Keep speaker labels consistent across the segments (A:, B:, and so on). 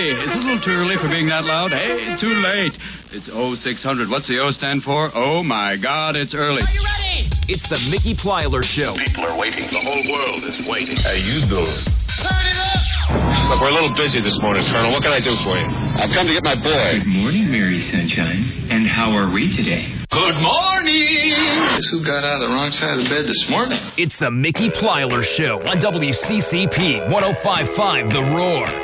A: Hey, is it a little too early for being that loud? Hey, too late. It's 0600. What's the O stand for? Oh, my God, it's early.
B: Are you ready? It's the Mickey Plyler Show.
C: People are waiting. The whole world is waiting.
D: How you doing?
B: Turn it up!
D: Look, we're a little busy this morning, Colonel. What can I do for you?
C: I've come to get my boy.
E: Good morning, Mary Sunshine. And how are we today?
A: Good morning.
E: Guess who got out of the wrong side of the bed this morning?
B: It's the Mickey Plyler Show on WCCP 105.5 The Roar.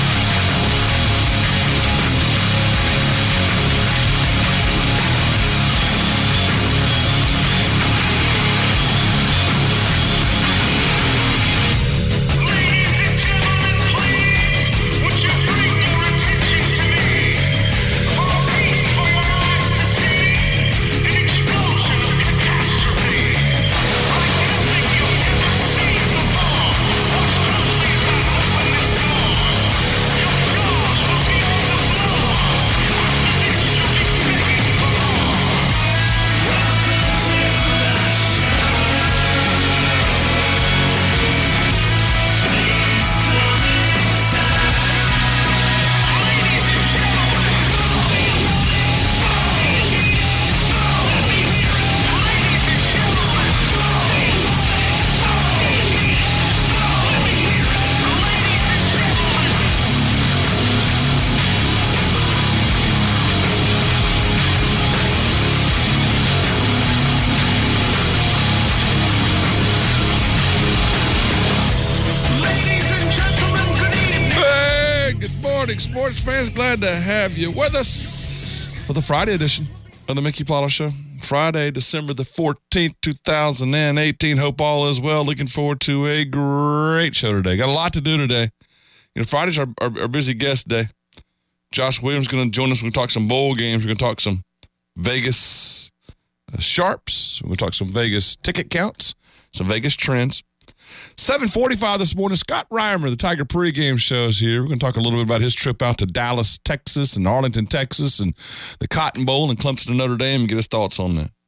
F: Sports fans, glad to have you with us for the Friday edition of the Mickey Plyler Show. Friday, December the 14th, 2018. Hope all is well. Looking forward to a great show today. Got a lot to do today. You know, Friday's our busy guest day. Josh Williams is going to join us. We're going to talk some bowl games. We're going to talk some Vegas sharps. We're going to talk some Vegas ticket counts, some Vegas trends. 7:45 this morning, Scott Reimer, the Tiger pregame show is here. We're going to talk a little bit about his trip out to Dallas, Texas, and Arlington, Texas, and the Cotton Bowl and Clemson and Notre Dame, and get his thoughts on that.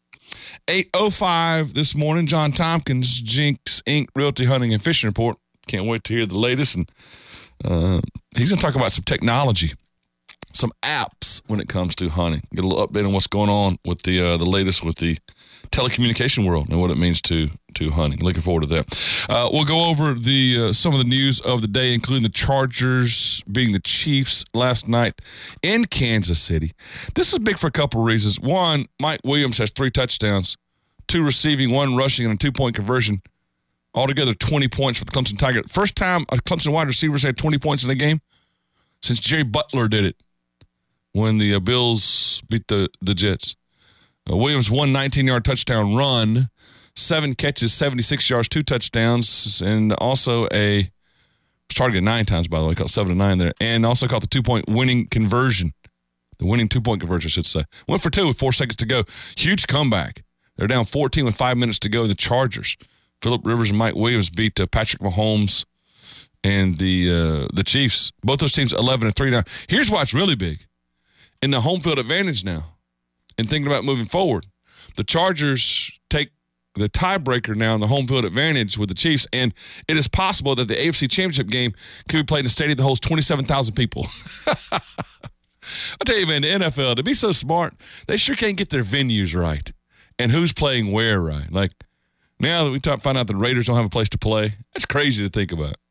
F: 8:05 this morning, John Tompkins, Jinx Inc. Realty Hunting and Fishing Report. Can't wait to hear the latest. And he's going to talk about some technology, some apps when it comes to hunting. Get a little update on what's going on with the latest with the telecommunication world and what it means to hunting. Looking forward to that. We'll go over the some of the news of the day, including the Chargers beating the Chiefs last night in Kansas City. This is big for a couple of reasons. One, Mike Williams has 3 touchdowns, 2 receiving, 1 rushing, and a 2-point conversion. Altogether, 20 points for the Clemson Tiger. First time a Clemson wide receivers had 20 points in a game since Jerry Butler did it when the Bills beat the Jets. Williams, 1 19-yard touchdown run, 7 catches, 76 yards, 2 touchdowns, and also was targeted 9 times, by the way, caught 7 to 9 there, and also caught the 2-point winning conversion, the winning 2-point conversion, I should say. Went for 2 with 4 seconds to go. Huge comeback. They're down 14 with 5 minutes to go. The Chargers, Phillip Rivers and Mike Williams beat Patrick Mahomes and the Chiefs. Both those teams 11-3 now. Here's why it's really big. In the home field advantage now, and thinking about moving forward, the Chargers take the tiebreaker now in the home field advantage with the Chiefs, and it is possible that the AFC Championship game could be played in a stadium that holds 27,000 people. I'll tell you, man, the NFL, to be so smart, they sure can't get their venues right and who's playing where right. Like, now that we find out the Raiders don't have a place to play, that's crazy to think about.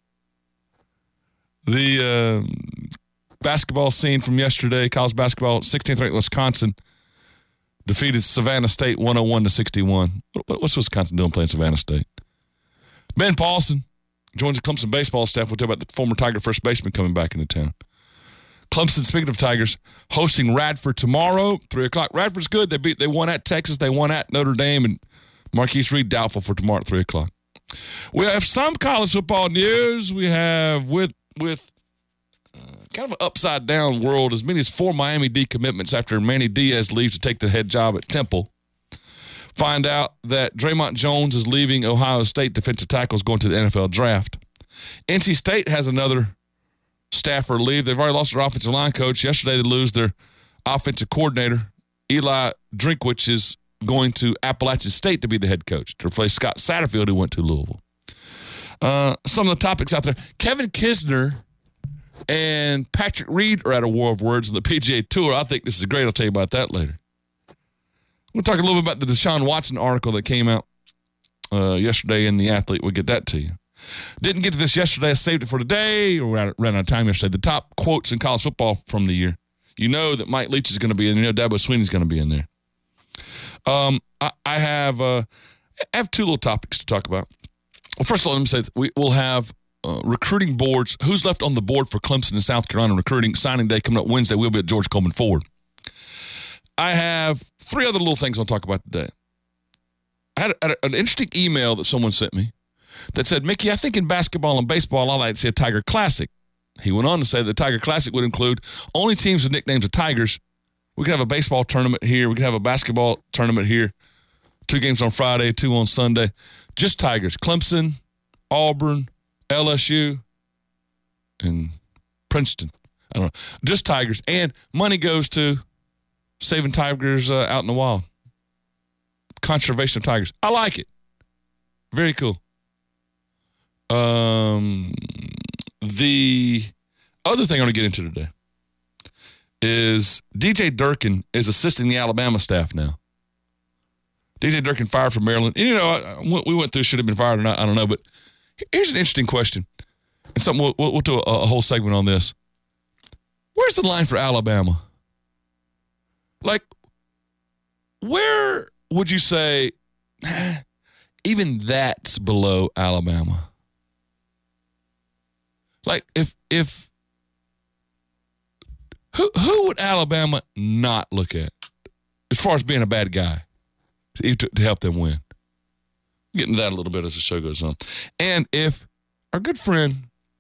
F: The basketball scene from yesterday, college basketball, 16th ranked Wisconsin defeated Savannah State 101-61. What's Wisconsin doing playing Savannah State? Ben Paulson joins the Clemson baseball staff. We'll talk about the former Tiger first baseman coming back into town. Clemson, speaking of Tigers, hosting Radford tomorrow, 3 o'clock. Radford's good. They won at Texas. They won at Notre Dame. And Marquise Reed doubtful for tomorrow at 3 o'clock. We have some college football news. We have with kind of an upside-down world, as many as 4 Miami decommitments after Manny Diaz leaves to take the head job at Temple. Find out that Draymond Jones is leaving Ohio State defensive tackles going to the NFL draft. NC State has another staffer leave. They've already lost their offensive line coach. Yesterday they lose their offensive coordinator. Eli Drinkwitz is going to Appalachian State to be the head coach to replace Scott Satterfield, who went to Louisville. Some of the topics out there. Kevin Kisner and Patrick Reed are at a war of words on the PGA Tour. I think this is great. I'll tell you about that later. We'll talk a little bit about the Deshaun Watson article that came out yesterday in The Athlete. We'll get that to you. Didn't get to this yesterday. I saved it for today. We ran out of time yesterday. The top quotes in college football from the year. You know that Mike Leach is going to be in there. You know Dabo Swinney's going to be in there. I have two little topics to talk about. Well, first of all, let me say we'll have recruiting boards. Who's left on the board for Clemson and South Carolina recruiting? Signing day coming up Wednesday. We'll be at George Coleman Ford. I have three other little things I'll talk about today. I had an interesting email that someone sent me that said, Mickey, I think in basketball and baseball, I like to see a Tiger Classic. He went on to say the Tiger Classic would include only teams with nicknames of Tigers. We could have a baseball tournament here. We could have a basketball tournament here. 2 games on Friday, 2 on Sunday. Just Tigers. Clemson, Auburn, LSU, and Princeton. I don't know. Just Tigers. And money goes to saving tigers out in the wild. Conservation of tigers. I like it. Very cool. The other thing I want to get into today is DJ Durkin is assisting the Alabama staff now. DJ Durkin fired from Maryland. And, you know, what we went through should have been fired or not, I don't know. But here's an interesting question. And something we'll do a whole segment on this. Where's the line for Alabama? Like, where would you say even that's below Alabama? Like, if who would Alabama not look at as far as being a bad guy to help them win? Get into that a little bit as the show goes on. And if our good friend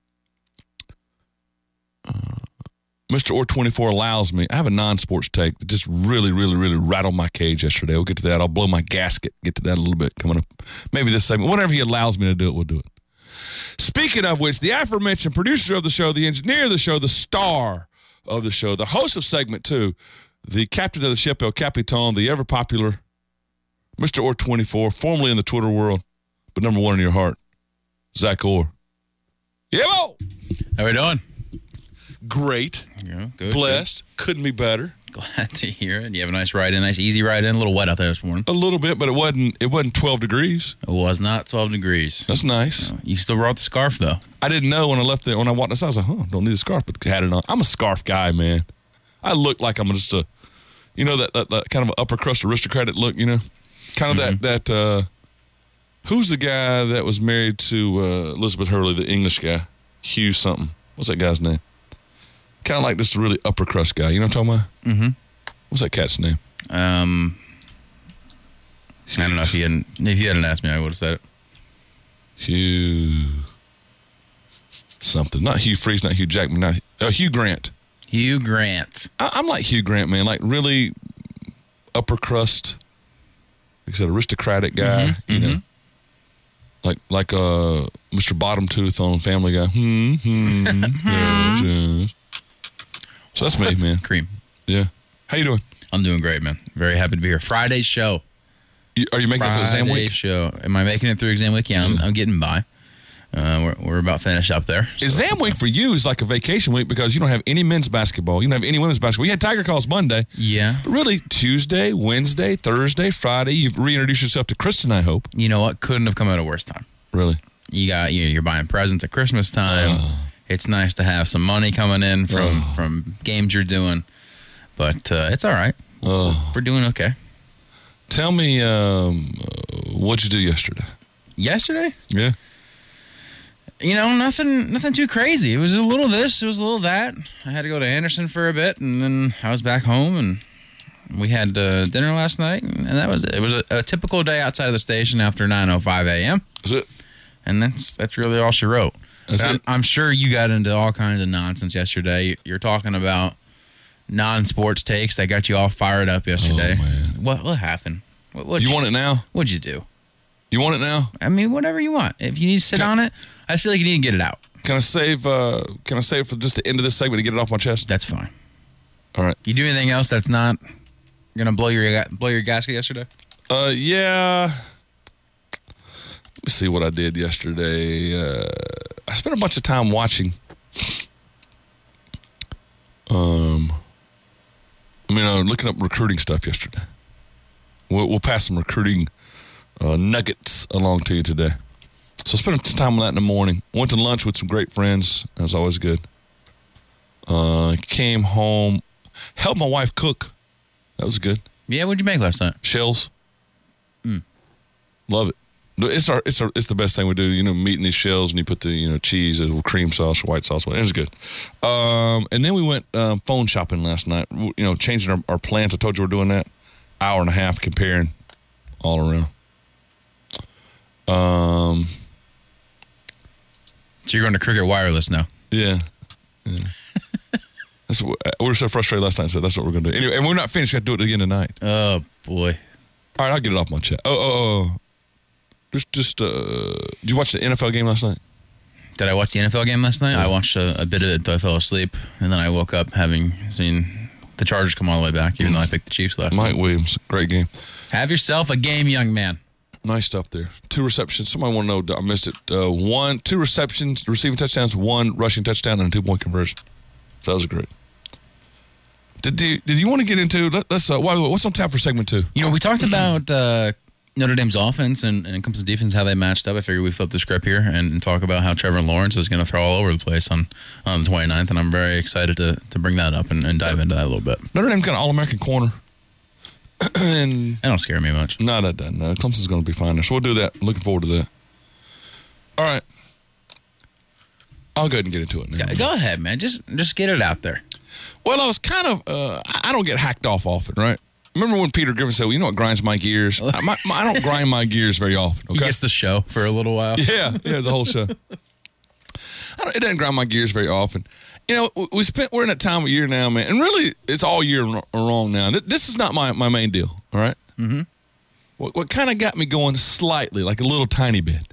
F: Mr. Orr24 allows me, I have a non-sports take that just really, really, really rattled my cage yesterday. We'll get to that. I'll blow my gasket. Get to that a little bit coming up. Maybe this segment. Whenever he allows me to do it, we'll do it. Speaking of which, the aforementioned producer of the show, the engineer of the show, the star of the show, the host of segment 2, the captain of the ship, El Capitan, the ever-popular Mr. Orr24, formerly in the Twitter world, but number one in your heart, Zach Orr. Yeah,
G: how we doing?
F: Great.
G: Yeah, good.
F: Blessed. Good. Couldn't be better.
G: Glad to hear it. You have a nice ride in, nice easy ride in. A little wet out there this morning.
F: A little bit, but it wasn't 12 degrees.
G: It was not 12 degrees.
F: That's nice.
G: You still brought the scarf though.
F: I didn't know when I left when I walked outside. I was like, don't need a scarf, but had it on. I'm a scarf guy, man. I look like I'm just that kind of an upper crust aristocratic look, you know, kind of that. Who's the guy that was married to Elizabeth Hurley, the English guy, Hugh something? What's that guy's name? Kind of like this really upper crust guy. You know what I'm talking about? Mm-hmm. What's that cat's name?
G: I don't know. If you hadn't asked me, I would have said it.
F: Hugh something. Not Hugh Freeze, not Hugh Jackman, Hugh Grant.
G: Hugh Grant.
F: I'm like Hugh Grant, man. Like really upper crust, like I said, aristocratic guy. You know, like Mr. Bottom Tooth on Family Guy. Yes. So that's me, man.
G: Cream.
F: Yeah. How you doing?
G: I'm doing great, man. Very happy to be here. Friday's show.
F: Are you making it through exam week?
G: Friday's show. Am I making it through exam week? Yeah, I'm getting by. We're about finished up there. So.
F: Exam week for you is like a vacation week because you don't have any men's basketball. You don't have any women's basketball. You had Tiger Calls Monday.
G: Yeah.
F: But really, Tuesday, Wednesday, Thursday, Friday, you've reintroduced yourself to Kristen, I hope.
G: You know what? Couldn't have come at a worse time.
F: Really?
G: You're buying presents at Christmas time. It's nice to have some money coming in from games you're doing. But it's all right. We're doing okay.
F: Tell me what'd you do yesterday?
G: Yesterday?
F: Yeah.
G: You know, nothing too crazy. It was a little this, it was a little that. I had to go to Anderson for a bit, and then I was back home, and we had dinner last night, and that was it. It was a typical day outside of the station after 9:05 a.m.
F: Is it?
G: And that's really all she wrote. I'm sure you got into all kinds of nonsense yesterday. You're talking about non-sports takes that got you all fired up yesterday.
F: Oh, man.
G: What happened? What
F: you want it now?
G: What'd you do?
F: You want it now?
G: I mean, whatever you want. If you need to sit on it, I just feel like you need to get it out.
F: Can I save for just the end of this segment to get it off my chest?
G: That's fine.
F: All right.
G: You do anything else that's not gonna blow your gasket yesterday?
F: Yeah. Let me see what I did yesterday. I spent a bunch of time watching looking up recruiting stuff yesterday. We'll pass some recruiting nuggets along to you today. So spent some time on that in the morning. Went to lunch with some great friends. That was always good. Came home, helped my wife cook. That was good.
G: Yeah, what'd you make last night?
F: Shells. Love it. It's the best thing we do. You know, meat in these shells, and you put the cheese, cream sauce, white sauce. It was good. And then we went phone shopping last night. Changing our plans. I told you we're doing that. Hour and a half comparing all around.
G: So you're going to Cricket Wireless now?
F: Yeah. That's what, we were so frustrated last night, so that's what we're going to do. Anyway, and we're not finished. We have to do it again tonight.
G: Oh, boy.
F: All right, I'll get it off my chest. Just did you watch the NFL game last night?
G: Did I watch the NFL game last night?
F: Yeah.
G: I watched a bit of it until I fell asleep, and then I woke up having seen the Chargers come all the way back, even though I picked the Chiefs last night.
F: Mike Williams, great game.
G: Have yourself a game, young man.
F: Nice stuff there. 2 receptions. Somebody want to know, I missed it. 2 receptions, receiving touchdowns, 1 rushing touchdown, and a 2-point conversion. So that was great. Did you want to get into, let's what's on tap for segment 2?
G: We talked about Notre Dame's offense and when it comes to defense, how they matched up. I figured we'd flip the script here and talk about how Trevor Lawrence is going to throw all over the place on the 29th, and I'm very excited to bring that up and dive into that a little bit.
F: Notre Dame's got an All-American corner. And
G: that don't scare me much.
F: No, that doesn't. No, Clemson's going to be fine there. So we'll do that. Looking forward to that. All right. I'll go ahead and get into it now.
G: Yeah, go ahead, man. Just get it out there.
F: Well, I was kind of, I don't get hacked off often, right? Remember when Peter Griffin said, well, you know what grinds my gears? I don't grind my gears very often. Okay?
G: He gets the show for a little while.
F: Yeah, it's a whole show. It doesn't grind my gears very often. We're in that time of year now, man, and really it's all year wrong now. This is not my main deal, all right? Mm-hmm. What kind of got me going slightly, like a little tiny bit,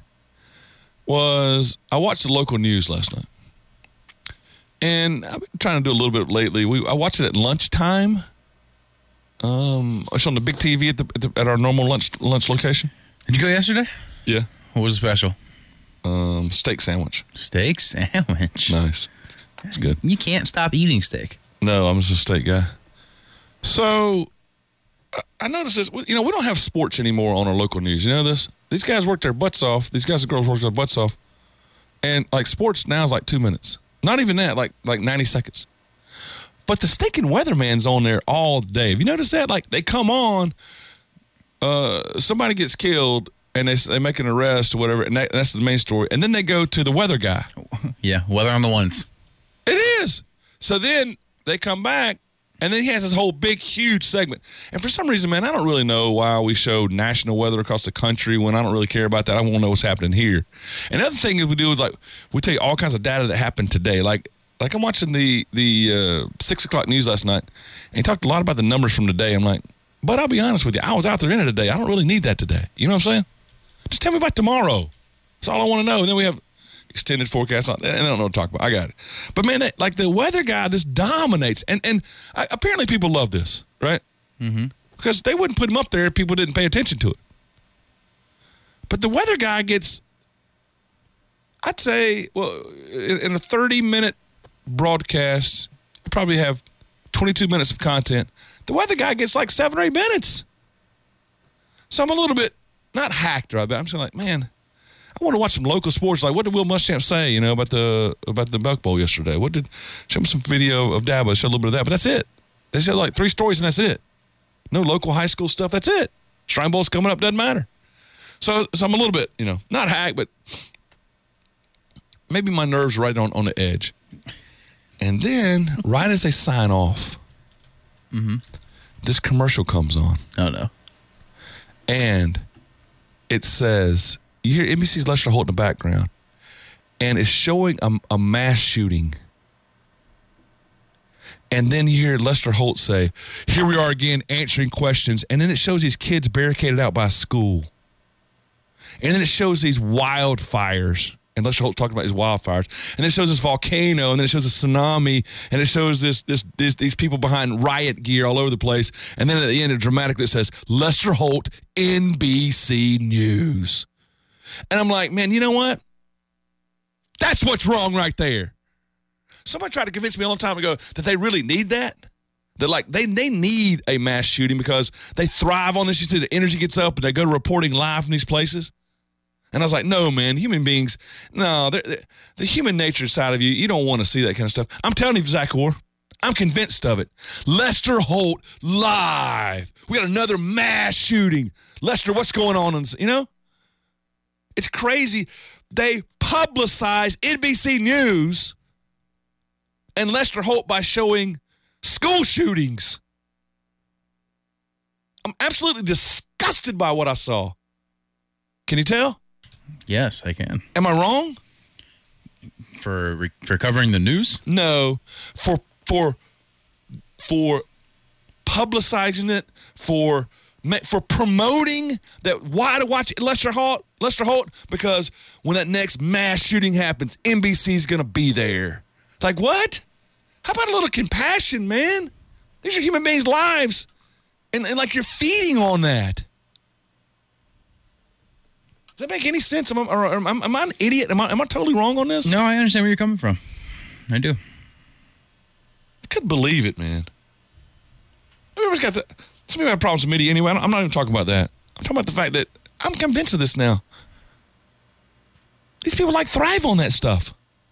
F: was I watched the local news last night. And I've been trying to do a little bit lately. I watched it at lunchtime. It's on the big TV at our normal lunch location.
G: Did you go yesterday?
F: Yeah.
G: What was the special?
F: Steak sandwich.
G: Steak sandwich.
F: Nice. It's good.
G: You can't stop eating steak.
F: No, I'm just a steak guy. So I noticed this. We don't have sports anymore on our local news. You know this? These guys work their butts off. These guys and girls work their butts off. And like sports now is like 2 minutes. Not even that, like 90 seconds. But the stinking weatherman's on there all day. Have you noticed that? Like they come on, somebody gets killed, and they make an arrest or whatever, and that's the main story. And then they go to the weather guy.
G: Yeah, weather on the ones.
F: It is. So then they come back, and then he has this whole big, huge segment. And for some reason, man, I don't really know why we show national weather across the country when I don't really care about that. I want to know what's happening here. And the other thing is we do is we tell you all kinds of data that happened today. Like I'm watching the 6 o'clock news last night, and he talked a lot about the numbers from today. I'm like, but I'll be honest with you, I was out there in it today. I don't really need that today. You know what I'm saying? Just tell me about tomorrow. That's all I want to know. And then we have extended forecast on, and I don't know what to talk about. I got it. But man, the weather guy just dominates, and apparently people love this, right? Mm-hmm. Because they wouldn't put him up there if people didn't pay attention to it. But the weather guy gets, I'd say, well, in a 30-minute broadcast, you probably have 22 minutes of content. The weather guy gets like 7 or 8 minutes. So I'm a little bit not hacked right, but I'm just like, man, I want to watch some local sports. Like, what did Will Muschamp say, about the Buck Bowl yesterday? Show me some video of Dabo, show a little bit of that, but that's it. They said like 3 stories and that's it. No local high school stuff. That's it. Shrine Bowl's coming up. Doesn't matter. So I'm a little bit, not hacked, but maybe my nerves right on the edge. And then, right as they sign off, this commercial comes on.
G: Oh, no.
F: And it says, you hear NBC's Lester Holt in the background, and it's showing a mass shooting. And then you hear Lester Holt say, here we are again answering questions. And then it shows these kids barricaded out by a school. And then it shows these wildfires. And Lester Holt talking about these wildfires. And then it shows this volcano, and then it shows a tsunami, and it shows these people behind riot gear all over the place. And then at the end, it dramatically says, Lester Holt, NBC News. And I'm like, man, you know what? That's what's wrong right there. Somebody tried to convince me a long time ago that they really need that. that like they need a mass shooting because they thrive on this. You see the energy gets up and they go to reporting live from these places. And I was like, no, man, human beings, no, the human nature side of you don't want to see that kind of stuff. I'm telling you, Zach Orr, I'm convinced of it. Lester Holt live. We got another mass shooting. Lester, what's going on? It's crazy. They publicize NBC News and Lester Holt by showing school shootings. I'm absolutely disgusted by what I saw. Can you tell?
G: Yes, I can.
F: Am I wrong?
G: For covering the news?
F: No, for publicizing it, for promoting that. Why to watch Lester Holt? Because when that next mass shooting happens, NBC's going to be there. It's like, what? How about a little compassion, man? These are human beings' lives. And like you're feeding on that. Does that make any sense? Am I an idiot? Am I totally wrong on this?
G: No, I understand where you're coming from. I do.
F: I couldn't believe it, man. Everybody's got some people have problems with media anyway. I'm not even talking about that. I'm talking about the fact that I'm convinced of this now. These people thrive on that stuff.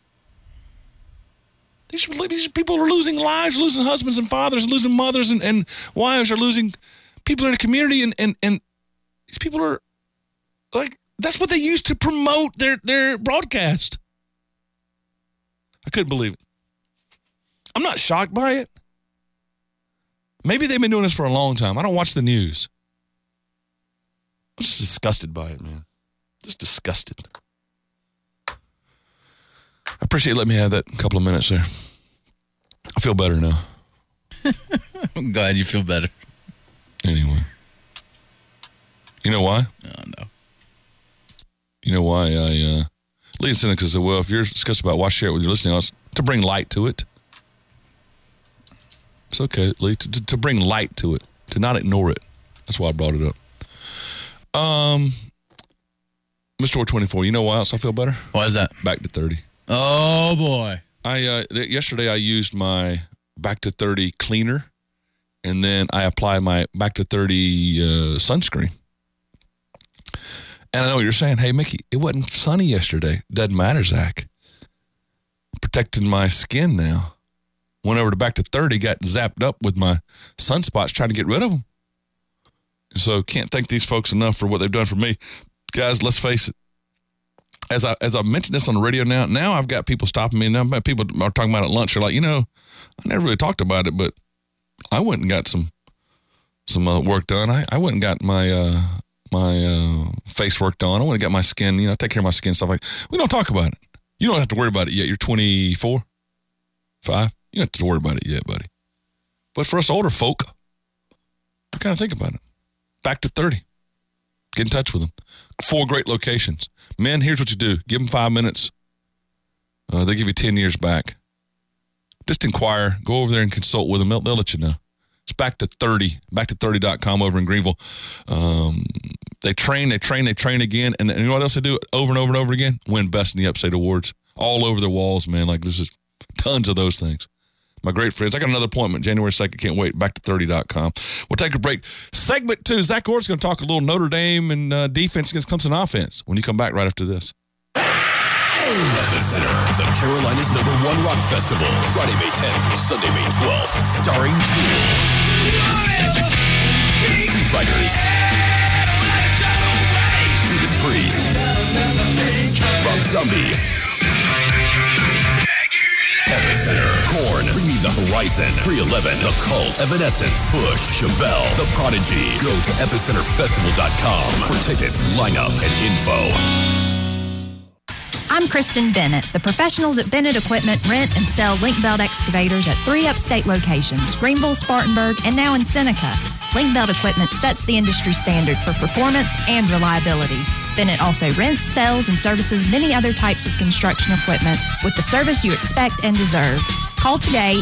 F: These people are losing lives, losing husbands and fathers, losing mothers and wives, are losing people in the community, and these people are like, that's what they use to promote their broadcast. I couldn't believe it. I'm not shocked by it. Maybe they've been doing this for a long time. I don't watch the news. I'm just disgusted by it, man. Just disgusted. I appreciate you letting me have that couple of minutes there. I feel better now.
G: I'm glad you feel better.
F: Anyway. You know why?
G: Oh, no.
F: You know why Lee Seneca said, well, if you're discussing about why share it with your listening audience, to bring light to it. It's okay, Lee, to bring light to it, to not ignore it. That's why I brought it up. Mr. 24, you know why else I feel better?
G: Why is that?
F: Back to 30.
G: Oh, boy.
F: Yesterday I used my Back to 30 cleaner, and then I applied my Back to 30 sunscreen. And I know what you're saying. Hey, Mickey, it wasn't sunny yesterday. Doesn't matter, Zach. Protecting my skin now. Went over to Back to 30, got zapped up with my sunspots, trying to get rid of them. And so can't thank these folks enough for what they've done for me. Guys, let's face it. As I mentioned this on the radio now I've got people stopping me. Now people are talking about it at lunch. They're like, I never really talked about it, but I went and got some work done. I went and got my face work done. I went and got my skin, take care of my skin, stuff like. We don't talk about it. You don't have to worry about it yet. You're 24, 5. You don't have to worry about it yet, buddy. But for us older folk, I kind of think about it. Back to 30. Get in touch with them. 4 great locations. Men, here's what you do. Give them 5 minutes. They'll give you 10 years back. Just inquire. Go over there and consult with them. They'll let you know. It's Back to 30. Back230.com over in Greenville. They train again. And you know what else they do over and over and over again? Win Best in the Upstate Awards. All over their walls, man. Like, this is tons of those things. My great friends. I got another appointment January 2nd. Can't wait. Back230.com. We'll take a break. Segment 2. Zach Orr's going to talk a little Notre Dame and defense against Clemson offense when you come back right after this.
B: Epicenter, the Carolinas' #1 rock festival. Friday, May 10th through Sunday, May 12th. Starring Tool, Foo Fighters, Judas Priest, Rob Zombie, Epicenter, Korn, Bring Me the Horizon, 311, The Cult, Evanescence, Bush, Chevelle, The Prodigy. Go to epicenterfestival.com for tickets, lineup, and info.
H: I'm Kristen Bennett. The professionals at Bennett Equipment rent and sell link belt excavators at 3 upstate locations, Greenville, Spartanburg, and now in Seneca. Link belt equipment sets the industry standard for performance and reliability. Bennett also rents, sells, and services many other types of construction equipment with the service you expect and deserve. Call today,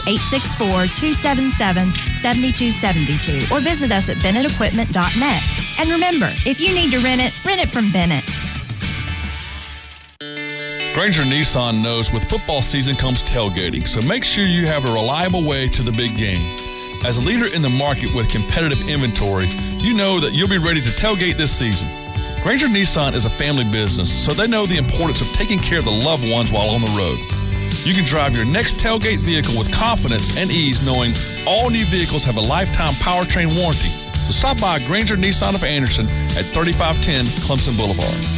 H: 864-277-7272, or visit us at BennettEquipment.net. And remember, if you need to rent it from Bennett.
F: Granger Nissan knows with football season comes tailgating, so make sure you have a reliable way to the big game. As a leader in the market with competitive inventory, you know that you'll be ready to tailgate this season. Granger Nissan is a family business, so they know the importance of taking care of the loved ones while on the road. You can drive your next tailgate vehicle with confidence and ease knowing all new vehicles have a lifetime powertrain warranty. So stop by Granger Nissan of Anderson at 3510 Clemson Boulevard.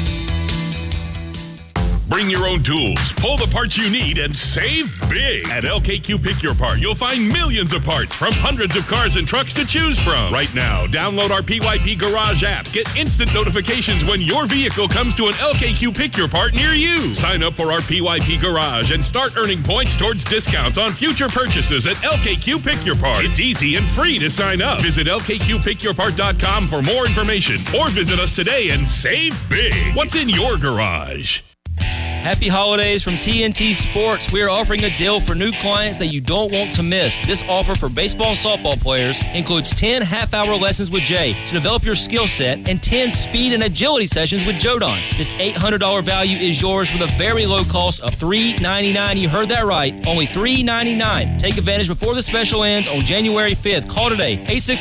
B: Bring your own tools, pull the parts you need, and save big. At LKQ Pick Your Part, you'll find millions of parts from hundreds of cars and trucks to choose from. Right now, download our PYP Garage app. Get instant notifications when your vehicle comes to an LKQ Pick Your Part near you. Sign up for our PYP Garage and start earning points towards discounts on future purchases at LKQ Pick Your Part. It's easy and free to sign up. Visit LKQPickYourPart.com for more information or visit us today and save big. What's in your garage?
I: Happy holidays from TNT Sports. We are offering a deal for new clients that you don't want to miss. This offer for baseball and softball players includes 10 half-hour lessons with Jay to develop your skill set and 10 speed and agility sessions with Jodon. This $800 value is yours with a very low cost of $399. You heard that right, only $399. Take advantage before the special ends on January 5th. Call today,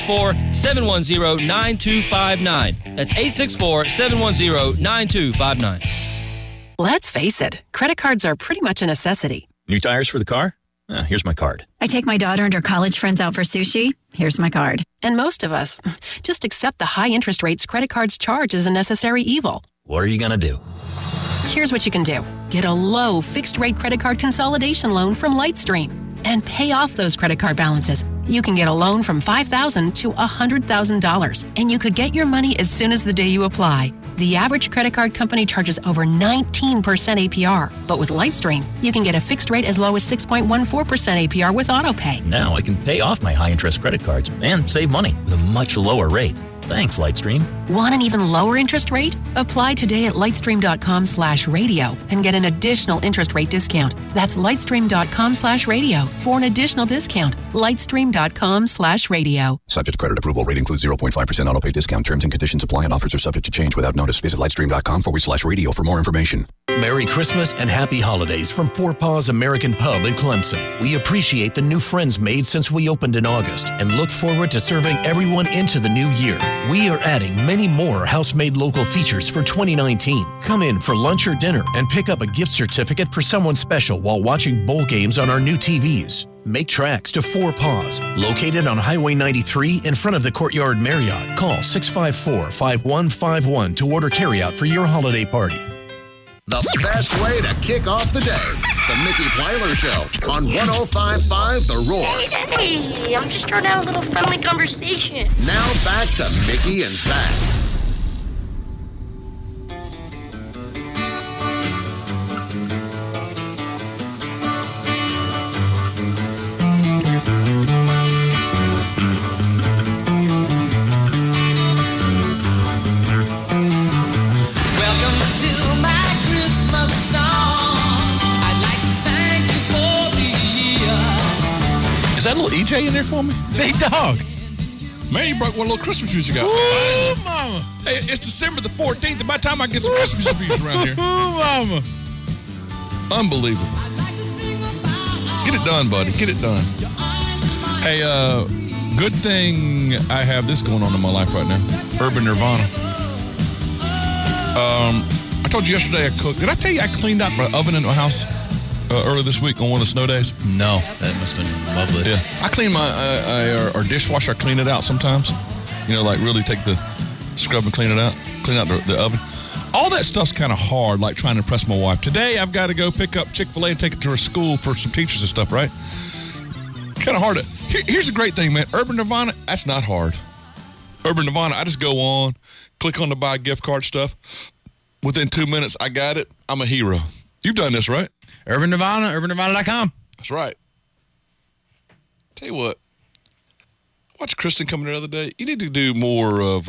I: 864-710-9259. That's 864-710-9259.
J: Let's face it, credit cards are pretty much a necessity.
K: New tires for the car? Here's my card.
L: I take my daughter and her college friends out for sushi. Here's my card.
J: And most of us just accept the high interest rates credit cards charge as a necessary evil.
K: What are you going to do?
J: Here's what you can do. Get a low fixed-rate credit card consolidation loan from Lightstream and pay off those credit card balances. You can get a loan from $5,000 to $100,000, and you could get your money as soon as the day you apply. The average credit card company charges over 19% APR, but with Lightstream, you can get a fixed rate as low as 6.14% APR with AutoPay.
K: Now I can pay off my high-interest credit cards and save money with a much lower rate. Thanks, Lightstream.
J: Want an even lower interest rate? Apply today at lightstream.com/radio and get an additional interest rate discount. That's lightstream.com/radio for an additional discount. Lightstream.com/radio.
M: Subject to credit approval. Rate includes 0.5% auto pay discount. Terms and conditions apply and offers are subject to change without notice. Visit lightstream.com/radio for more information.
N: Merry Christmas and Happy Holidays from Four Paws American Pub in Clemson. We appreciate the new friends made since we opened in August and look forward to serving everyone into the new year. We are adding many more house-made local features for 2019. Come in for lunch or dinner and pick up a gift certificate for someone special while watching bowl games on our new TVs. Make tracks to Four Paws, located on Highway 93 in front of the Courtyard Marriott. Call 654-5151 to order carryout for your holiday party.
O: The best way to kick off the day. The Mickey Plyler Show on 105.5 The Roar.
P: Hey, I'm just trying to have a little friendly conversation.
O: Now back to Mickey and Zach.
F: Is that a little EJ in there for me?
G: Big dog.
F: Man, you brought one little Christmas music out.
G: Ooh, mama.
F: Hey, it's December the 14th, and by the time I get some Christmas music around here.
G: Ooh, mama.
F: Unbelievable. Get it done, buddy. Get it done. Hey, good thing I have this going on in my life right now. Urban Nirvana. I told you yesterday I cooked. Did I tell you I cleaned out my oven in my house earlier this week on one of the snow days?
G: No, that must have been lovely.
F: Yeah, I clean my our dishwasher. I clean it out sometimes. You know, like really take the scrub and clean it out. Clean out the oven. All that stuff's kind of hard, like trying to impress my wife. Today, I've got to go pick up Chick-fil-A and take it to her school for some teachers and stuff, right? Kind of hard. Here's the great thing, man. Urban Nirvana, that's not hard. Urban Nirvana, I just go on, click on the buy gift card stuff. Within 2 minutes, I got it. I'm a hero. You've done this, right?
G: Urban Nirvana, urbannirvana.com.
F: That's right. Tell you what, I watched Kristen come in the other day. You need to do more of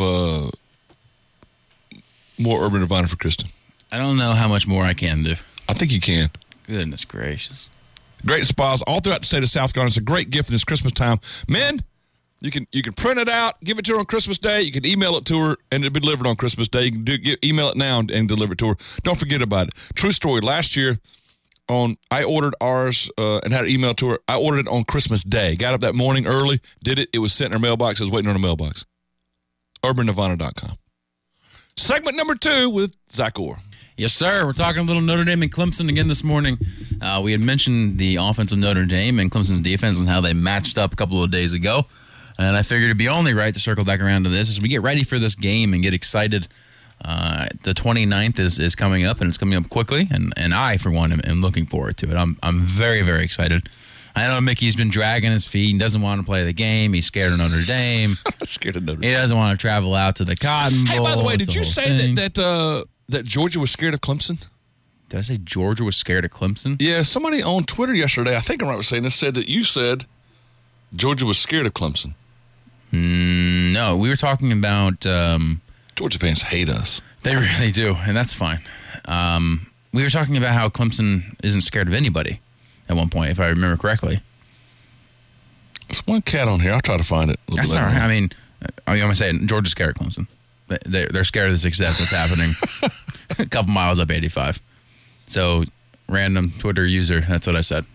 F: more Urban Nirvana for Kristen.
G: I don't know how much more I can do.
F: I think you can.
G: Goodness gracious.
F: Great spas all throughout the state of South Carolina. It's a great gift in this Christmas time. Men, you can print it out, give it to her on Christmas Day. You can email it to her, and it'll be delivered on Christmas Day. You can email it now and deliver it to her. Don't forget about it. True story. Last year, I ordered ours and had an email to her. I ordered it on Christmas Day. Got up that morning early, did it. It was sent in her mailbox. I was waiting on a mailbox. UrbanNirvana.com. Segment number 2 with Zach Orr.
G: Yes, sir. We're talking a little Notre Dame and Clemson again this morning. We had mentioned the offense of Notre Dame and Clemson's defense and how they matched up a couple of days ago. And I figured it'd be only right to circle back around to this as we get ready for this game and get excited. The 29th is coming up, and it's coming up quickly. And I, for one, am looking forward to it. I'm very, very excited. I know Mickey's been dragging his feet and doesn't want to play the game. He's scared of Notre Dame.
F: Scared of Notre Dame.
G: He doesn't want to travel out to the Cotton Bowl.
F: Hey, by the way, did you say that Georgia was scared of Clemson?
G: Did I say Georgia was scared of Clemson?
F: Yeah, somebody on Twitter yesterday, I think I'm right with saying this, said that you said Georgia was scared of Clemson.
G: No, we were talking about...
F: Georgia fans hate us.
G: They really do, and that's fine. We were talking about how Clemson isn't scared of anybody at one point, if I remember correctly.
F: There's one cat on here. I'll try to find it.
G: That's all right. I mean, I'm going to say it. Georgia's scared of Clemson. They're scared of the success that's happening a couple miles up 85. So, random Twitter user, that's what I said.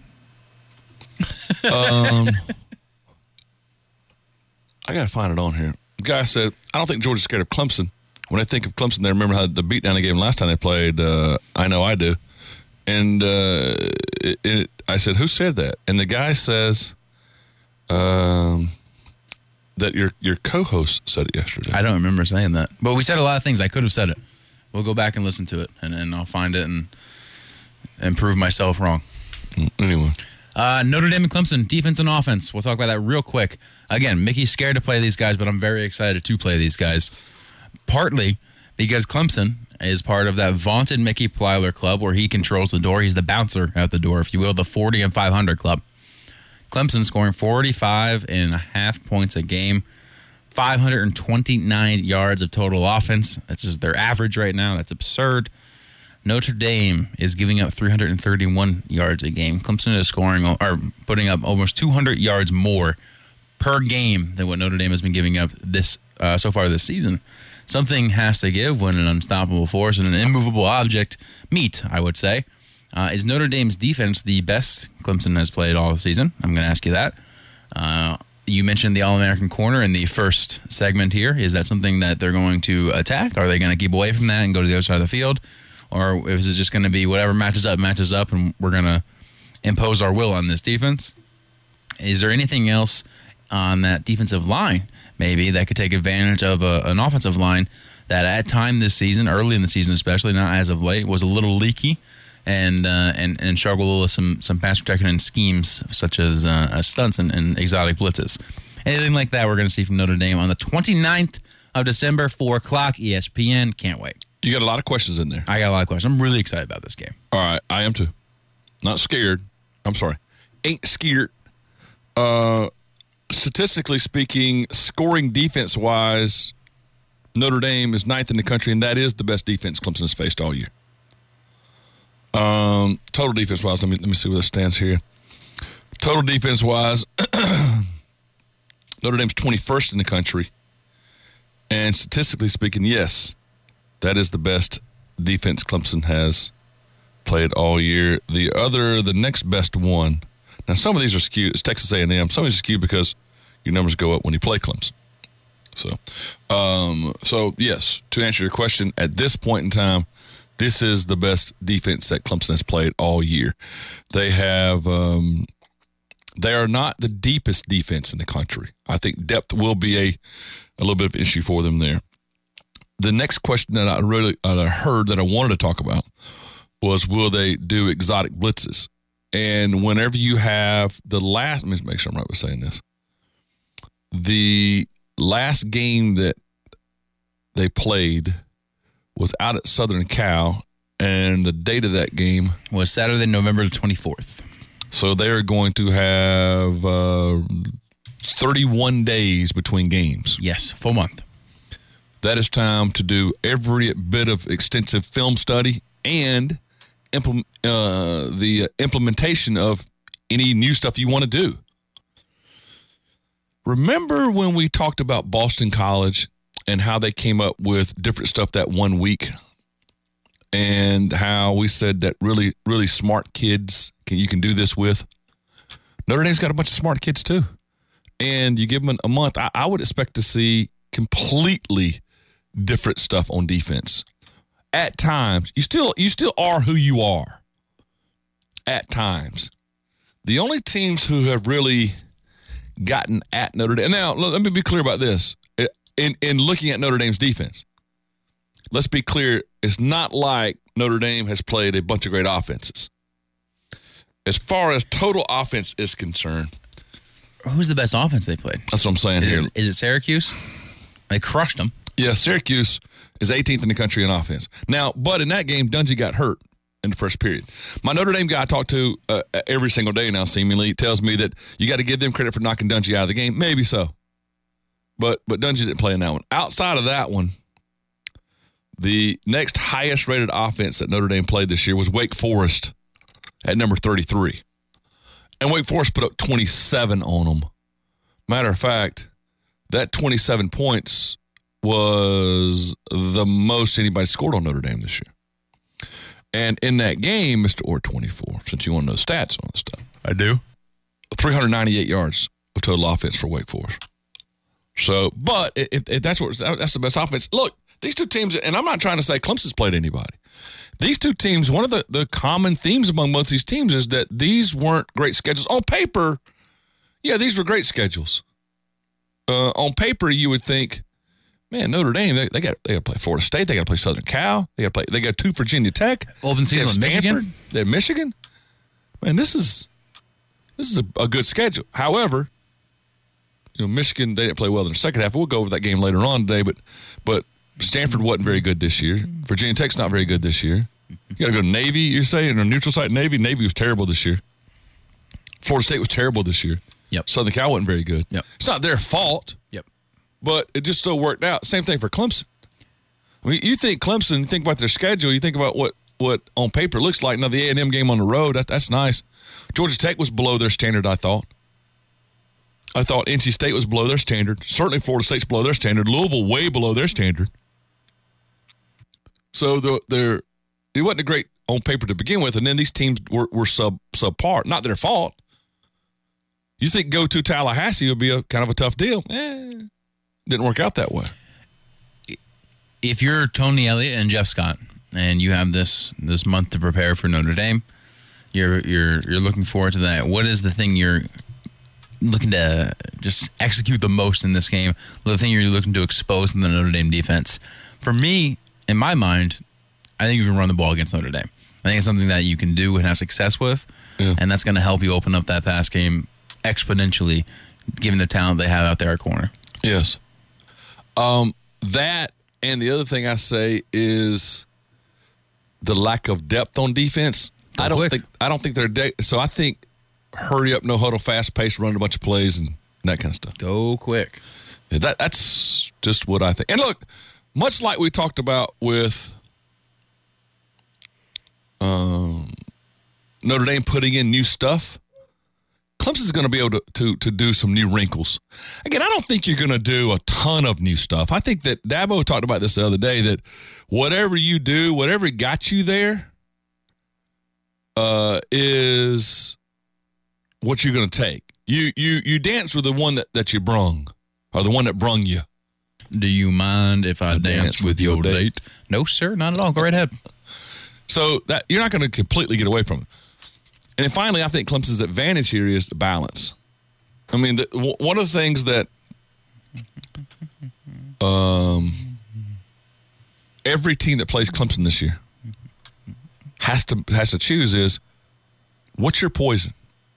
F: I got to find it on here. The guy said, I don't think Georgia's scared of Clemson. When I think of Clemson, they remember how the beatdown they gave them last time they played. I know I do. And I said, who said that? And the guy says that your co-host said it yesterday.
G: I don't remember saying that. But we said a lot of things. I could have said it. We'll go back and listen to it, and I'll find it and prove myself wrong.
F: Anyway.
G: Notre Dame and Clemson, defense and offense. We'll talk about that real quick. Again, Mickey's scared to play these guys, but I'm very excited to play these guys. Partly because Clemson is part of that vaunted Mickey Plyler club where he controls the door. He's the bouncer at the door, if you will, the 40 and 500 club. Clemson scoring 45.5 points a game, 529 yards of total offense. That's just their average right now. That's absurd. Notre Dame is giving up 331 yards a game. Clemson is scoring or putting up almost 200 yards more per game than what Notre Dame has been giving up this so far this season. Something has to give when an unstoppable force and an immovable object meet, I would say. Is Notre Dame's defense the best Clemson has played all season? I'm going to ask you that. You mentioned the All-American corner in the first segment here. Is that something that they're going to attack? Are they going to keep away from that and go to the other side of the field? Or is it just going to be whatever matches up, and we're going to impose our will on this defense? Is there anything else on that defensive line, maybe, that could take advantage of an offensive line that at time this season, early in the season especially, not as of late, was a little leaky and struggled with some pass protection and schemes such as stunts and exotic blitzes? Anything like that we're going to see from Notre Dame on the 29th of December, 4 o'clock, ESPN. Can't wait.
F: You got a lot of questions in there.
G: I got a lot of questions. I'm really excited about this game.
F: All right, I am too. Not scared. I'm sorry. Ain't scared. Statistically speaking, scoring defense-wise, Notre Dame is 9th in the country, and that is the best defense Clemson has faced all year. Total defense-wise, let me see where this stands here. Total defense-wise, Notre Dame's 21st in the country. And statistically speaking, yes, that is the best defense Clemson has played all year. The next best one, now some of these are skewed. It's Texas A&M. Some of these are skewed because your numbers go up when you play Clemson. So yes, to answer your question, at this point in time, this is the best defense that Clemson has played all year. They have, they are not the deepest defense in the country. I think depth will be a little bit of an issue for them there. The next question that I heard that I wanted to talk about was, will they do exotic blitzes? And whenever you have let me make sure I'm right with saying this. The last game that they played was out at Southern Cal, and the date of that game
G: was Saturday, November the 24th.
F: So they're going to have 31 days between games.
G: Yes, full month.
F: That is time to do every bit of extensive film study and the implementation of any new stuff you want to do. Remember when we talked about Boston College and how they came up with different stuff that one week? and how we said that really, really smart kids you can do this with. Notre Dame's got a bunch of smart kids too. And you give them a month, I would expect to see completely different stuff on defense. At times, you still are who you are. At times. The only teams who have really gotten at Notre Dame. Now, let me be clear about this. In looking at Notre Dame's defense, let's be clear, it's not like Notre Dame has played a bunch of great offenses. As far as total offense is concerned.
G: Who's the best offense they played?
F: That's what I'm saying here.
G: Is it Syracuse? They crushed them.
F: Yeah, Syracuse is 18th in the country in offense. Now, but in that game, Dungy got hurt in the first period. My Notre Dame guy I talk to every single day now, seemingly, tells me that you got to give them credit for knocking Dungy out of the game. Maybe so. But Dungy didn't play in that one. Outside of that one, the next highest rated offense that Notre Dame played this year was Wake Forest at number 33. And Wake Forest put up 27 on them. Matter of fact, that 27 points was the most anybody scored on Notre Dame this year. And in that game, Mr. Orr 24, since you want to know stats on this stuff.
G: I do.
F: 398 yards of total offense for Wake Forest. So, but if that's the best offense. Look, these two teams, and I'm not trying to say Clemson's played anybody. These two teams, one of the common themes among both these teams is that these weren't great schedules. On paper, yeah, these were great schedules. On paper, you would think, man, Notre Dame, they got to play Florida State, they got to play Southern Cal, they got two Virginia Tech,
G: open season in Michigan.
F: They have Michigan. Man, this is a good schedule. However, Michigan, they didn't play well in the second half. We'll go over that game later on today, but Stanford wasn't very good this year. Virginia Tech's not very good this year. You got to go to Navy, you're saying, or neutral site Navy. Navy was terrible this year. Florida State was terrible this year.
G: Yep.
F: Southern Cal wasn't very good.
G: Yep.
F: It's not their fault.
G: Yep.
F: But it just so worked out. Same thing for Clemson. I mean, you think Clemson, you think about their schedule, you think about what on paper looks like. Now, the A&M game on the road, that's nice. Georgia Tech was below their standard, I thought. I thought NC State was below their standard. Certainly Florida State's below their standard. Louisville way below their standard. So it wasn't a great on paper to begin with, and then these teams were subpar. Not their fault. You think go to Tallahassee would be a kind of a tough deal? Didn't work out that way.
G: If you're Tony Elliott and Jeff Scott, and you have this month to prepare for Notre Dame, you're looking forward to that. What is the thing you're looking to just execute the most in this game? The thing you're looking to expose in the Notre Dame defense? For me, in my mind, I think you can run the ball against Notre Dame. I think it's something that you can do and have success with, and that's going to help you open up that pass game exponentially, given the talent they have out there at corner.
F: Yes. That, and the other thing I say is the lack of depth on defense. I don't think they're so I think hurry up, no huddle, fast pace, run a bunch of plays and that kind of stuff.
G: Go quick.
F: Yeah, that's just what I think. And look, much like we talked about with Notre Dame putting in new stuff, Clemson's going to be able to do some new wrinkles. Again, I don't think you're going to do a ton of new stuff. I think that Dabo talked about this the other day, that whatever you do, whatever got you there is what you're going to take. You dance with the one that you brung, or the one that brung you.
G: Do you mind if I dance with your date? No, sir, not at all. Go right ahead.
F: So that you're not going to completely get away from it. And then finally, I think Clemson's advantage here is the balance. I mean, one of the things that every team that plays Clemson this year has to choose is, what's your poison?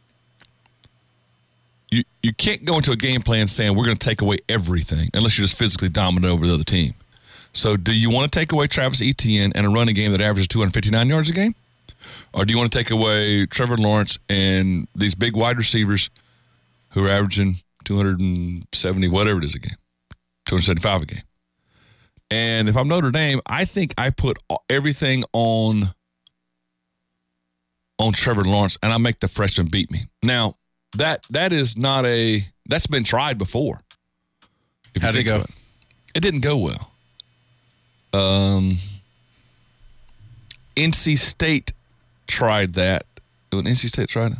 F: You can't go into a game plan saying we're going to take away everything unless you're just physically dominant over the other team. So do you want to take away Travis Etienne and a running game that averages 259 yards a game? Or do you want to take away Trevor Lawrence and these big wide receivers who are averaging 270, whatever it is a game, 275 a game? And if I'm Notre Dame, I think I put everything on Trevor Lawrence, and I make the freshman beat me. Now, that is not that's been tried before.
G: How'd it go?
F: It didn't go well. NC State tried that. When NC State tried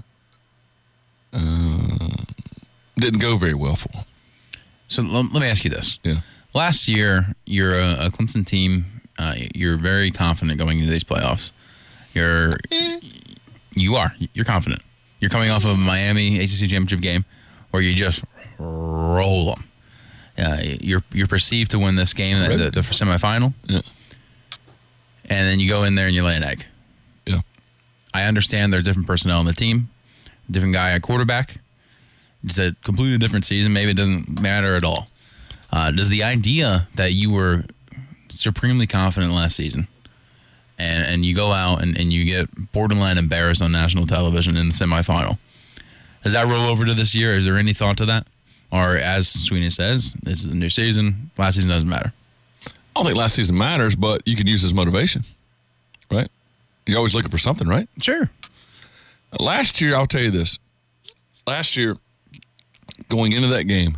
F: it, didn't go very well for them.
G: So let me ask you this.
F: Yeah.
G: Last year, you're a Clemson team. You're very confident going into these playoffs. You're confident. You're coming off of a Miami ACC championship game where you just roll them. You're perceived to win this game, the semifinal.
F: Yeah.
G: And then you go in there and you lay an egg.
F: Yeah.
G: I understand there's different personnel on the team, different guy at quarterback. It's a completely different season. Maybe it doesn't matter at all. Does the idea that you were supremely confident last season and you go out and you get borderline embarrassed on national television in the semifinal, does that roll over to this year? Is there any thought to that? Or as Sweeney says, this is a new season. Last season doesn't matter.
F: I don't think last season matters, but you can use as motivation, right? You're always looking for something, right?
G: Sure.
F: Last year, I'll tell you this. Last year, going into that game,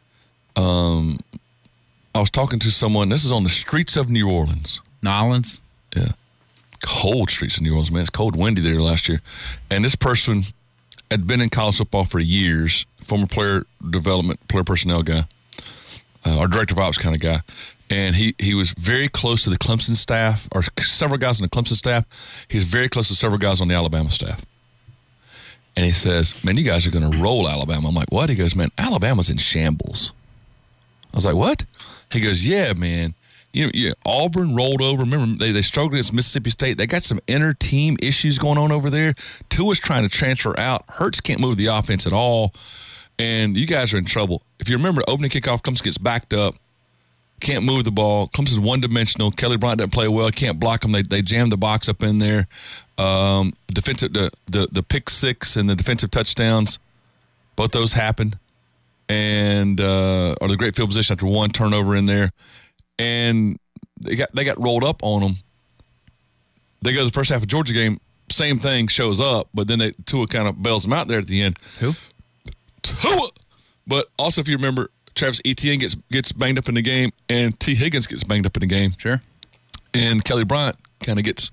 F: I was talking to someone. This is on the streets of New Orleans.
G: Nolans?
F: Yeah. Cold streets of New Orleans, man. It's cold, windy there last year. And this person had been in college football for years, former player development, player personnel guy, or director of ops kind of guy. And he was very close to the Clemson staff, or several guys on the Clemson staff. He was very close to several guys on the Alabama staff. And he says, man, you guys are going to roll Alabama. I'm like, what? He goes, man, Alabama's in shambles. I was like, what? He goes, yeah, man. Auburn rolled over. Remember, they struggled against Mississippi State. They got some inter-team issues going on over there. Tua's trying to transfer out. Hurts can't move the offense at all. And you guys are in trouble. If you remember, opening kickoff, Clemson gets backed up. Can't move the ball. Clemson's one-dimensional. Kelly Bryant doesn't play well. Can't block them. They jam the box up in there. Defensive, the pick six and the defensive touchdowns, both those happened. And or the great field position after one turnover in there. And they got rolled up on them. They go to the first half of Georgia game, same thing shows up, but then Tua kind of bails them out there at the end.
G: Who?
F: Tua. But also, if you remember, Travis Etienne gets banged up in the game, and T. Higgins gets banged up in the game.
G: Sure.
F: And Kelly Bryant kind of gets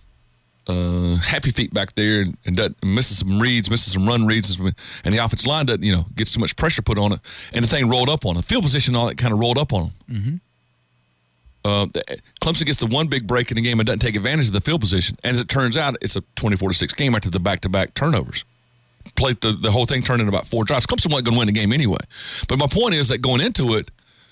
F: happy feet back there and misses some reads, misses some run reads, and the offensive line doesn't, get so much pressure put on it, and the thing rolled up on them. Field position and all that kind of rolled up on them.
G: Mm-hmm.
F: Clemson gets the one big break in the game and doesn't take advantage of the field position, and as it turns out, it's a 24-6 game after the back-to-back turnovers. Played the whole thing turned into about 4 drives. Clemson wasn't going to win the game anyway. But my point is that going into it,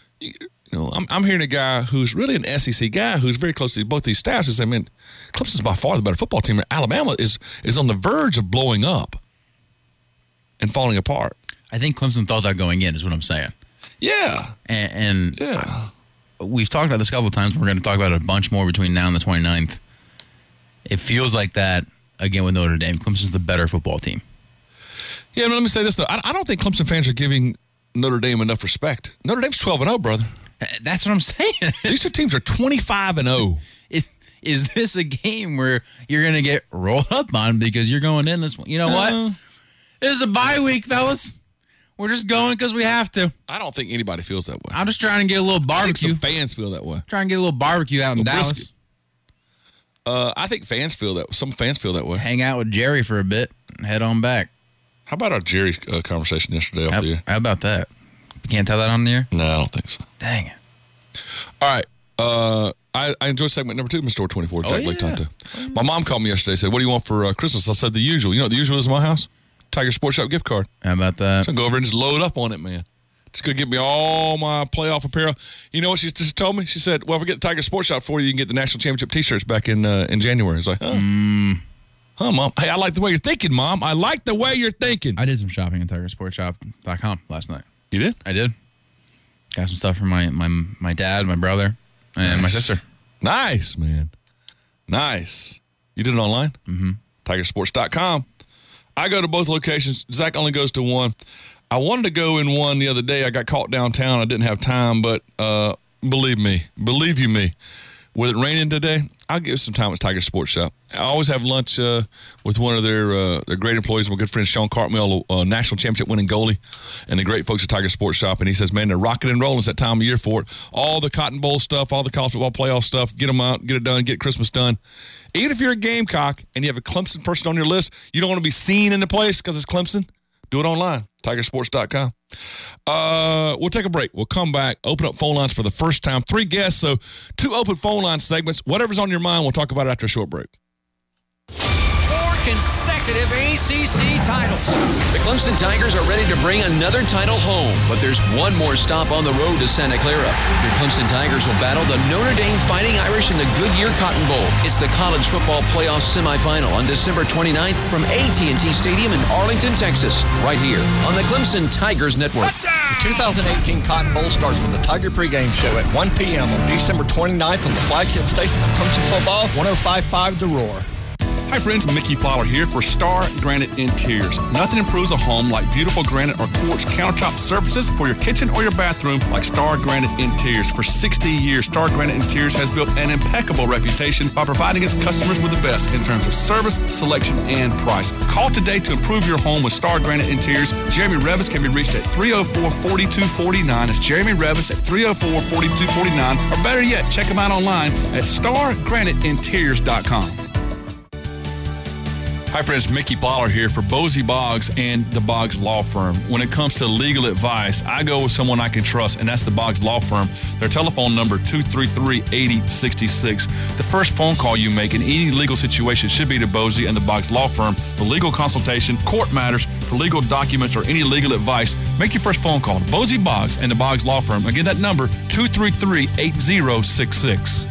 F: I'm hearing a guy who's really an SEC guy who's very close to both these staffs is, Clemson's by far the better football team. Alabama is on the verge of blowing up and falling apart.
G: I think Clemson thought that going in is what I'm saying.
F: Yeah.
G: And
F: yeah.
G: We've talked about this a couple of times. We're going to talk about it a bunch more between now and the 29th. It feels like that, again, with Notre Dame. Clemson's the better football team.
F: Yeah, let me say this, though. I don't think Clemson fans are giving Notre Dame enough respect. Notre Dame's 12-0, brother.
G: That's what I'm saying.
F: These two teams are 25-0.
G: Is this a game where you're going to get rolled up on because you're going in this one? You know what? This is a bye week, fellas. We're just going because we have to.
F: I don't think anybody feels that way.
G: I'm just trying to get a little barbecue.
F: I think some fans feel that way.
G: Trying to get a little barbecue out in Dallas.
F: I think fans feel that. Some fans feel that way.
G: Hang out with Jerry for a bit and head on back.
F: How about our Jerry conversation yesterday off the air?
G: How about that? You can't tell that on the air?
F: No, I don't think so.
G: Dang it.
F: All right. I enjoyed segment number 2, Mr. Store 24, Jack Blake Tonto. My mom called me yesterday and said, what do you want for Christmas? I said, the usual. You know what the usual is in my house? Tiger Sports Shop gift card.
G: How about that?
F: So I go over and just load up on it, man. Just go get me all my playoff apparel. You know what she just told me? She said, well, if I get the Tiger Sports Shop for you, you can get the National Championship T-shirts back in January. I was like, Huh, Mom? Hey, I like the way you're thinking, Mom. I like the way you're thinking.
G: I did some shopping at TigerSportsShop.com last night.
F: You did?
G: I did. Got some stuff for my dad, my brother, and my sister.
F: Nice, man. Nice. You did it online?
G: Mm-hmm.
F: TigerSports.com. I go to both locations. Zach only goes to one. I wanted to go in one the other day. I got caught downtown. I didn't have time, but believe you me, With it raining today, I'll give some time at Tiger Sports Shop. I always have lunch with one of their great employees, my good friend Sean Cartmill, national championship winning goalie, and the great folks at Tiger Sports Shop. And he says, man, they're rocking and rolling. It's that time of year for it. All the Cotton Bowl stuff, all the college football playoff stuff, get them out, get it done, get Christmas done. Even if you're a Gamecock and you have a Clemson person on your list, you don't want to be seen in the place because it's Clemson, do it online, tigersports.com. We'll take a break. We'll come back, open up phone lines for the first time. 3 guests, so 2 open phone line segments. Whatever's on your mind, we'll talk about it after a short break.
Q: 4 consecutive ACC titles. The Clemson Tigers are ready to bring another title home, but there's one more stop on the road to Santa Clara. Your Clemson Tigers will battle the Notre Dame Fighting Irish in the Goodyear Cotton Bowl. It's the college football playoff semifinal on December 29th from AT&T Stadium in Arlington, Texas, right here on the Clemson Tigers Network.
R: The 2018 Cotton Bowl starts with the Tiger pregame show at 1 p.m. on December 29th on the flagship station of Clemson Football, 105.5 The Roar.
F: Hi friends, Mickey Plyler here for Star Granite Interiors. Nothing improves a home like beautiful granite or quartz countertop surfaces for your kitchen or your bathroom like Star Granite Interiors. For 60 years, Star Granite Interiors has built an impeccable reputation by providing its customers with the best in terms of service, selection, and price. Call today to improve your home with Star Granite Interiors. Jeremy Revis can be reached at 304-4249. That's Jeremy Revis at 304-4249. Or better yet, check him out online at stargraniteinteriors.com. Hi friends, Mickey Plyler here for Bosie Boggs and the Boggs Law Firm. When it comes to legal advice, I go with someone I can trust, and that's the Boggs Law Firm. Their telephone number, 233-8066. The first phone call you make in any legal situation should be to Bosie and the Boggs Law Firm for legal consultation, court matters, for legal documents, or any legal advice. Make your first phone call to Bosie Boggs and the Boggs Law Firm. Again, that number, 233-8066.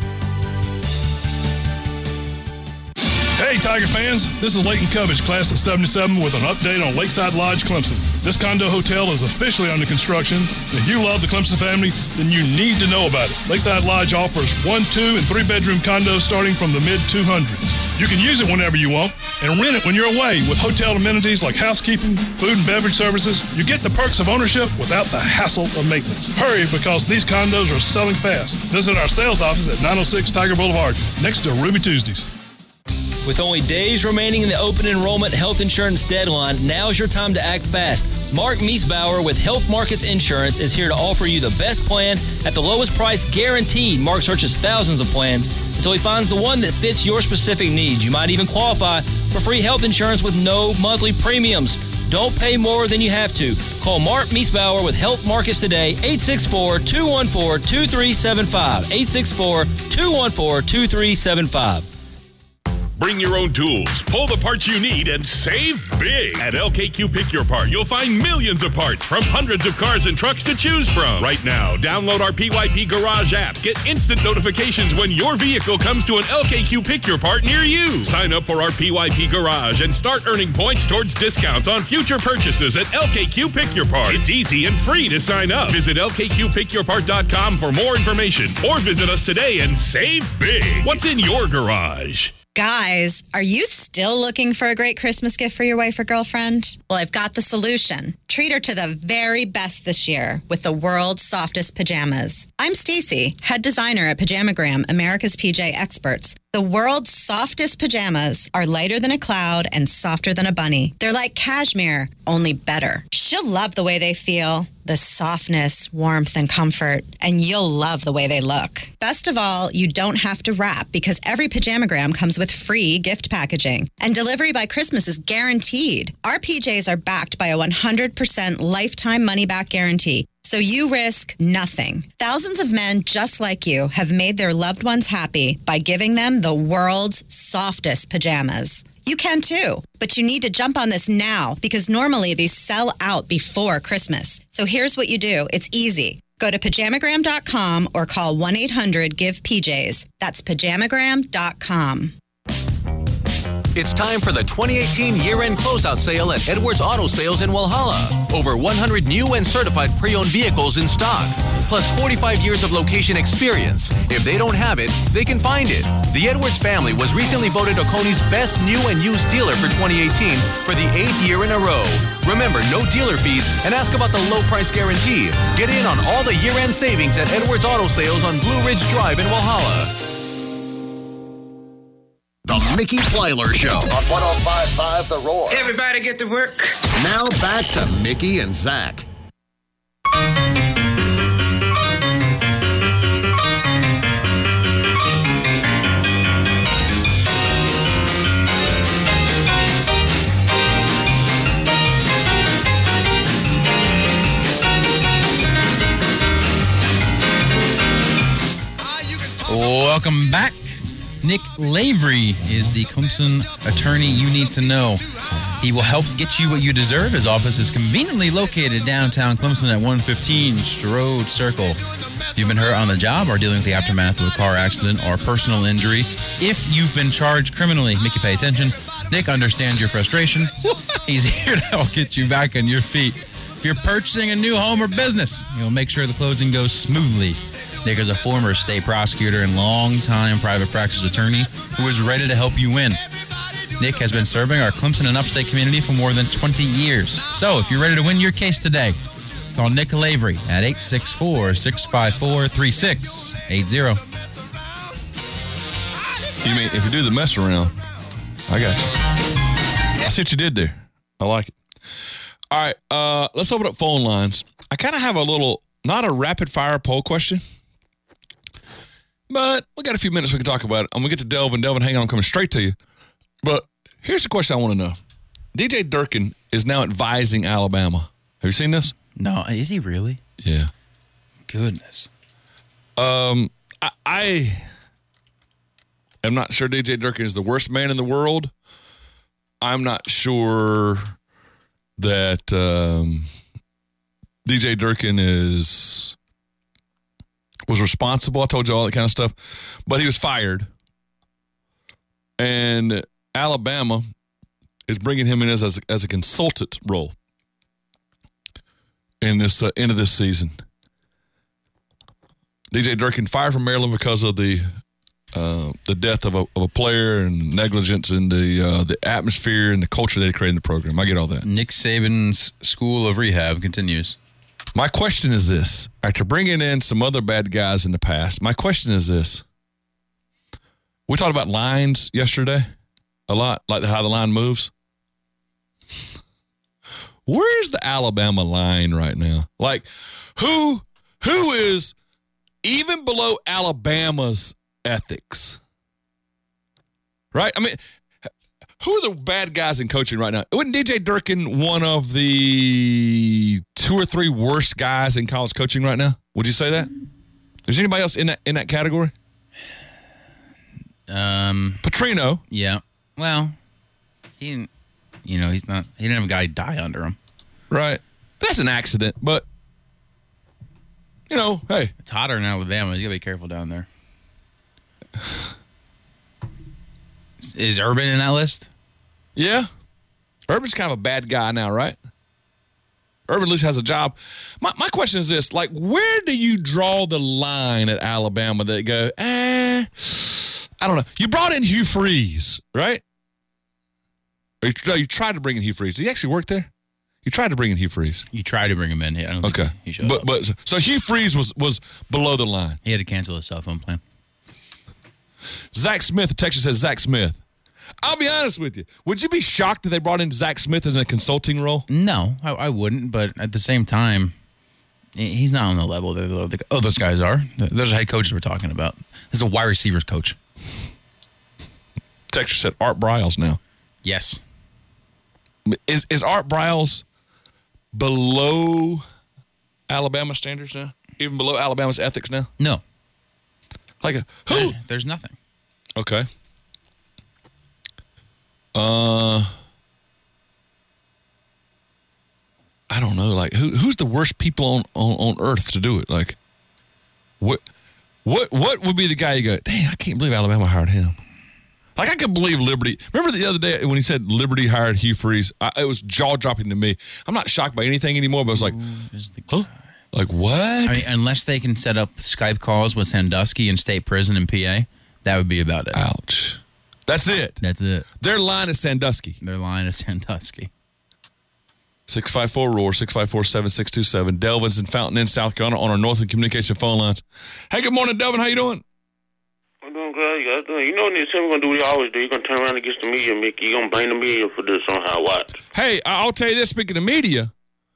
S: Hey, Tiger fans, this is Leighton Cubbage, class of 77, with an update on Lakeside Lodge, Clemson. This condo hotel is officially under construction. If you love the Clemson family, then you need to know about it. Lakeside Lodge offers 1, 2, and 3-bedroom condos starting from the mid-200s. You can use it whenever you want and rent it when you're away with hotel amenities like housekeeping, food and beverage services. You get the perks of ownership without the hassle of maintenance. Hurry, because these condos are selling fast. Visit our sales office at 906 Tiger Boulevard, next to Ruby Tuesdays.
I: With only days remaining in the open enrollment health insurance deadline, now's your time to act fast. Mark Miesbauer with Health Markets Insurance is here to offer you the best plan at the lowest price guaranteed. Mark searches thousands of plans until he finds the one that fits your specific needs. You might even qualify for free health insurance with no monthly premiums. Don't pay more than you have to. Call Mark Miesbauer with Health Markets today, 864-214-2375. 864-214-2375.
B: Bring your own tools, pull the parts you need, and save big. At LKQ Pick Your Part, you'll find millions of parts from hundreds of cars and trucks to choose from. Right now, download our PYP Garage app. Get instant notifications when your vehicle comes to an LKQ Pick Your Part near you. Sign up for our PYP Garage and start earning points towards discounts on future purchases at LKQ Pick Your Part. It's easy and free to sign up. Visit LKQPickYourPart.com for more information, or visit us today and save big. What's in your garage?
T: Guys, are you still looking for a great Christmas gift for your wife or girlfriend? Well, I've got the solution. Treat her to the very best this year with the world's softest pajamas. I'm Stacy, head designer at Pajamagram, America's PJ experts. The world's softest pajamas are lighter than a cloud and softer than a bunny. They're like cashmere, only better. She'll love the way they feel, the softness, warmth, and comfort, and you'll love the way they look. Best of all, you don't have to wrap because every Pajamagram comes with free gift packaging, and delivery by Christmas is guaranteed. Our PJs are backed by a 100% lifetime money-back guarantee. So you risk nothing. Thousands of men just like you have made their loved ones happy by giving them the world's softest pajamas. You can too, but you need to jump on this now because normally these sell out before Christmas. So here's what you do. It's easy. Go to pajamagram.com or call 1-800-GIVE-PJs. That's pajamagram.com.
Q: It's time for the 2018 year-end closeout sale at Edwards Auto Sales in Walhalla. Over 100 new and certified pre-owned vehicles in stock, plus 45 years of location experience. If they don't have it, they can find it. The Edwards family was recently voted Oconee's best new and used dealer for 2018 for the 8th year in a row. Remember, no dealer fees and ask about the low price guarantee. Get in on all the year-end savings at Edwards Auto Sales on Blue Ridge Drive in Walhalla.
O: The Mickey Plyler Show on 105.5 The Roar.
U: Everybody get to work.
O: Now back to Mickey and Zach.
G: Welcome back. Nick Lavery is the Clemson attorney you need to know. He will help get you what you deserve. His office is conveniently located downtown Clemson at 115 Strode Circle. If you've been hurt on the job or dealing with the aftermath of a car accident or personal injury, if you've been charged criminally, Mickey, pay attention. Nick understands your frustration. He's here to help get you back on your feet. If you're purchasing a new home or business, he'll make sure the closing goes smoothly. Nick is a former state prosecutor and longtime private practice attorney who is ready to help you win. Nick has been serving our Clemson and upstate community for more than 20 years. So if you're ready to win your case today, call Nick Lavery at 864-654-3680.
F: You mean if you do the mess around? I got you. I see what you did there. I like it. All right, let's open up phone lines. I kind of have a little, not a rapid-fire poll question, but we got a few minutes we can talk about it. I'm going to get to Delvin. Delvin, hang on, I'm coming straight to you. But here's the question I want to know. DJ Durkin is now advising Alabama. Have you seen this?
G: No, is he really?
F: Yeah.
G: Goodness.
F: I am not sure DJ Durkin is the worst man in the world. I'm not sure that DJ Durkin was responsible. I told you all that kind of stuff. But he was fired. And Alabama is bringing him in as a consultant role in this end of this season. DJ Durkin fired from Maryland because of the death of a player and negligence in the atmosphere and the culture they created in the program. I get all that.
G: Nick Saban's School of Rehab continues.
F: My question is this. After bringing in some other bad guys in the past, my question is this. We talked about lines yesterday a lot, like how the line moves. Where's the Alabama line right now? Like, who is even below Alabama's ethics? Right? I mean, who are the bad guys in coaching right now? Wasn't DJ Durkin one of the 2 or 3 worst guys in college coaching right now? Would you say that? Is anybody else in that category? Petrino.
G: Yeah. Well, he didn't. He didn't have a guy die under him.
F: Right. That's an accident, but hey,
G: it's hotter in Alabama. You gotta be careful down there. Is Urban in that list?
F: Yeah. Urban's kind of a bad guy now, right? Urban at least has a job. My question is this, like, where do you draw the line at Alabama that go, I don't know. You brought in Hugh Freeze, right? Or you tried to bring in Hugh Freeze. Did he actually work there? You tried to bring in Hugh Freeze.
G: You tried to bring him in. I don't think he showed up.
F: But so Hugh Freeze was below the line.
G: He had to cancel his cell phone plan.
F: Zach Smith, the Texas says Zach Smith. I'll be honest with you. Would you be shocked that they brought in Zach Smith as in a consulting role?
G: No, I wouldn't. But at the same time, he's not on the level that those guys are. Those are head coaches we're talking about. This is a wide receivers coach.
F: Texas said Art Briles now.
G: Yes.
F: Is Art Briles below Alabama standards now? Even below Alabama's ethics now?
G: No.
F: Like who?
G: There's nothing.
F: Okay. I don't know. Like who's the worst people on earth to do it? Like what would be the guy you go, dang, I can't believe Alabama hired him. Like, I could believe Liberty. Remember the other day when he said Liberty hired Hugh Freeze? It was jaw-dropping to me. I'm not shocked by anything anymore, but I was like, huh? Like, what?
G: I mean, unless they can set up Skype calls with Sandusky in state prison in PA, that would be about it.
F: Ouch. That's it.
G: That's it.
F: Their line is Sandusky. 654-ROAR, 654-7627. Delvin's in Fountain Inn, South Carolina, on our Northland Communication phone lines. Hey, good morning, Delvin. How you doing?
U: I'm doing good. You guys doing? You know what you said we're going to do what you always do. You're going to turn around against the media, Mickey. You're going to blame the media for this somehow. Watch.
F: Hey, I'll tell you this. Speaking of media,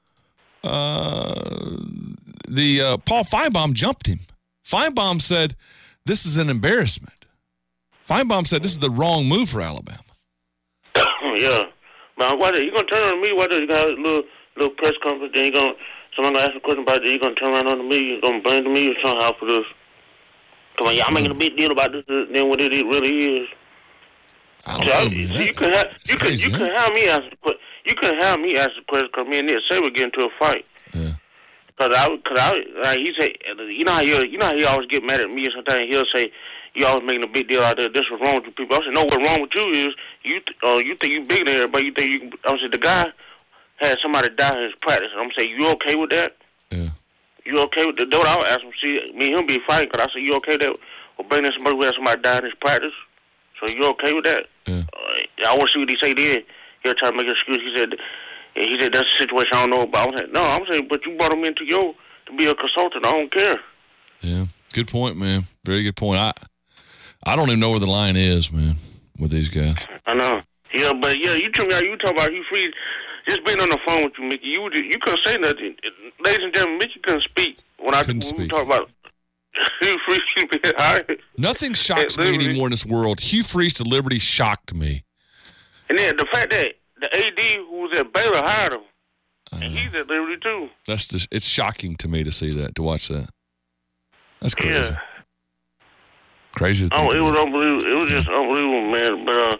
F: Paul Feinbaum jumped him. Feinbaum said, this is an embarrassment. Feinbaum said, this is the wrong move for Alabama.
U: Yeah. But why you're going to turn on me? Why you got a little press conference, then someone going to ask a question about it, you're going to turn around on the media, you're going to blame the media somehow for this. Come on, y'all making a big deal about this than what it really is. You can have me ask the question. You can have me ask the question because me and Nick say we're getting into a fight.
F: Yeah.
U: Like he say, you know how he always get mad at me, and sometimes he'll say, "You always making a big deal out there. This was wrong with you people." I said, "No, what's wrong with you is you think you bigger than everybody. You think you." I said, "The guy had somebody die in his practice." And I'm saying, "You okay with that?"
F: Yeah.
U: You okay with that? That's what I would ask him. See, me and him be fighting because I said, "You okay with that? Or bringing in somebody who had somebody die in his practice?" So you okay with that?
F: Yeah.
U: I want to see what he say then. He'll try to make an excuse. He said that's a situation I don't know about. I'm saying, no, I'm saying, but you brought him into to be a consultant. I don't care.
F: Yeah, good point, man. Very good point. I don't even know where the line is, man, with these guys.
U: I know. Yeah, but yeah, you talk about Hugh Freeze. Just being on the phone with you, Mickey, you couldn't say nothing. Ladies and gentlemen, Mickey couldn't speak when we talk about Hugh Freeze being hired.
F: Nothing shocks me anymore in this world. Hugh Freeze to Liberty shocked me.
U: And then the fact that the AD who was at Baylor hired him, and he's at Liberty too.
F: It's shocking to me to see that, to watch that. That's crazy.
U: Yeah.
F: Crazy.
U: It was unbelievable. It was just unbelievable, man. But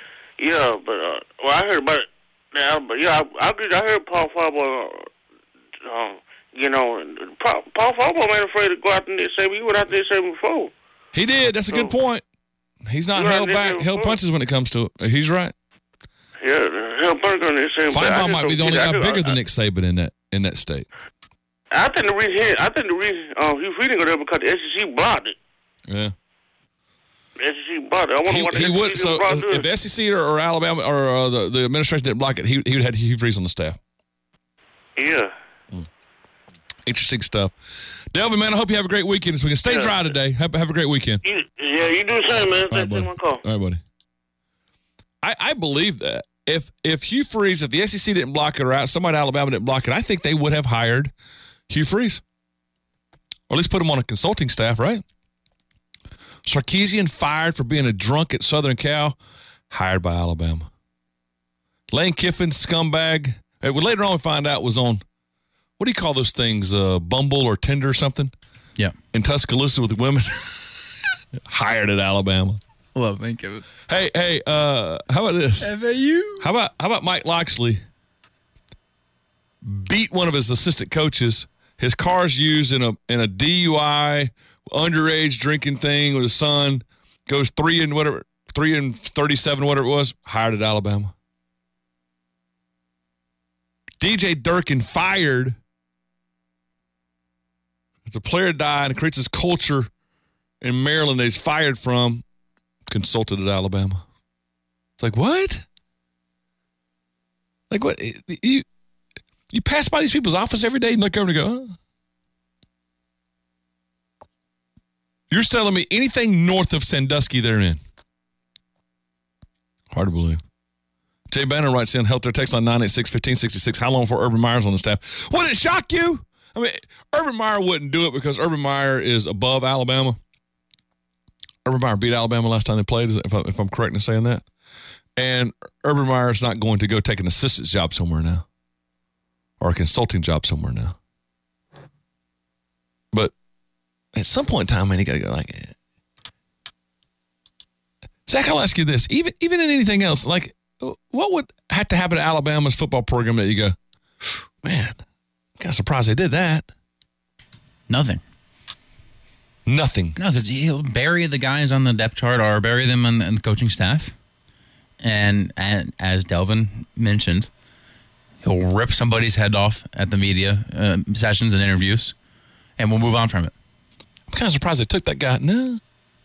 U: I heard about it now. But yeah, I heard Paul Feinbaum. Paul Feinbaum ain't afraid to go out there and say he went out there and say before.
F: He did. That's a good point. He's not held punches when it comes to it. He's right.
U: Yeah,
F: Feinbaum might be the only guy bigger than Nick Saban in that state.
U: I think the reason Hugh Freeze didn't go there because the SEC blocked it.
F: Yeah.
U: The SEC blocked it. I wonder what the SEC blocked it.
F: If the SEC or Alabama or the administration didn't block it, he would have had Hugh Freeze on the staff.
U: Yeah.
F: Interesting stuff. Delvin, man, I hope you have a great weekend this weekend. Stay dry today. Have a great weekend.
U: You do the same, man. Thanks for my call.
F: All right, buddy. I believe that. If Hugh Freeze, if the SEC didn't block it or somebody in Alabama didn't block it, I think they would have hired Hugh Freeze. Or at least put him on a consulting staff, right? Sarkisian fired for being a drunk at Southern Cal, hired by Alabama. Lane Kiffin, scumbag. Later on we find out was on, what do you call those things, Bumble or Tinder or something?
G: Yeah.
F: In Tuscaloosa with the women. Hired at Alabama.
G: Love Lane Kiffin.
F: Hey, how about this?
G: FAU.
F: How about Mike Loxley beat one of his assistant coaches? His car's used in a DUI, underage drinking thing with his son. Goes 3 and 37, whatever it was. Hired at Alabama. DJ Durkin fired. The player died and creates this culture in Maryland that he's fired from. Consulted at Alabama. It's like, what? Like, what? You pass by these people's office every day and look over and go, oh. You're telling me anything north of Sandusky they're in. Hard to believe. Jay Banner writes in, help their text line 986-1566. How long for Urban Meyer's on the staff? Would it shock you? I mean, Urban Meyer wouldn't do it because Urban Meyer is above Alabama. Urban Meyer beat Alabama last time they played, if I'm correct in saying that. And Urban Meyer is not going to go take an assistant's job somewhere now or a consulting job somewhere now. But at some point in time, man, you got to go like, Zach, I'll ask you this. Even in anything else, like, what would have to happen to Alabama's football program that you go, man, kind of surprised they did that?
G: Nothing.
F: Nothing.
G: No, because he'll bury the guys on the depth chart or bury them on the coaching staff. And as Delvin mentioned, he'll rip somebody's head off at the media sessions and interviews, and we'll move on from it.
F: I'm kind of surprised they took that guy. No.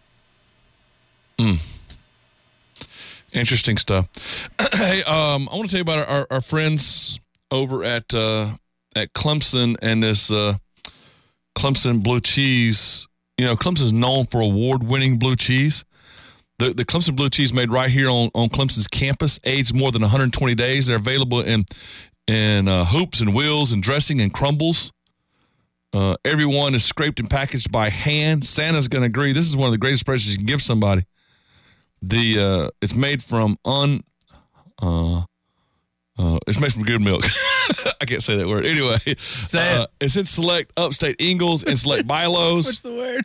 F: Interesting stuff. Hey, I want to tell you about our friends over at Clemson and this Clemson blue cheese. You know, Clemson's known for award-winning blue cheese. The Clemson blue cheese made right here on Clemson's campus, aged more than 120 days. They're available in hoops and wheels and dressing and crumbles. Everyone is scraped and packaged by hand. Santa's going to agree. This is one of the greatest presents you can give somebody. It's made from it's made from good milk. I can't say that word. Anyway,
G: say it.
F: It's in select upstate Ingles and select Bilos.
G: What's the word?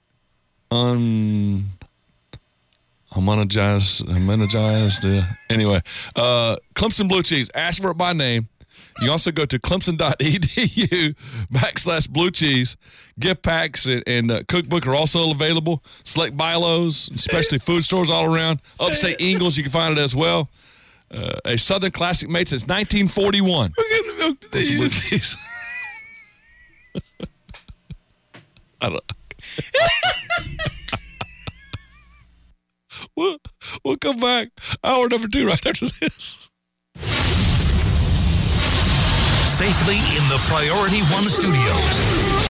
F: Homogenized. Anyway, Clemson blue cheese. Ask for it by name. You also go to clemson.edu/blue cheese. Gift packs and cookbook are also available. Select Bilos, especially food stores all around. Upstate Ingles, you can find it as well. A Southern classic made since 1941.
G: We're getting milk today.
F: Blue cheese. I don't We'll come back. Hour number 2 right after this.
D: Safely in the Priority One Studios.